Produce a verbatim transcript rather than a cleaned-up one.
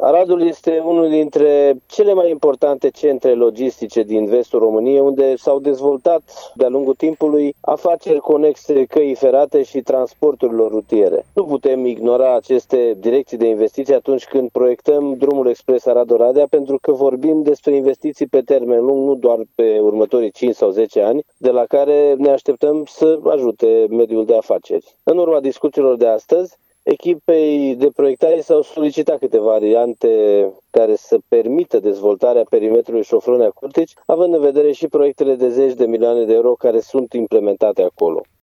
Aradul este unul dintre cele mai importante centre logistice din vestul României, unde s-au dezvoltat de-a lungul timpului afaceri conexe căii ferate și transporturilor rutiere. Nu putem ignora aceste direcții de investiții atunci când proiectăm drumul expres Arad-Oradea, pentru că vorbim despre investiții pe termen lung, nu doar pe următorii cinci sau zece ani, de la care ne așteptăm să ajute mediul de afaceri. În urma discuțiilor de astăzi, echipei de proiectare s-au solicitat câteva variante care să permită dezvoltarea perimetrului Șofroni-Curtici, având în vedere și proiectele de zeci de milioane de euro care sunt implementate acolo.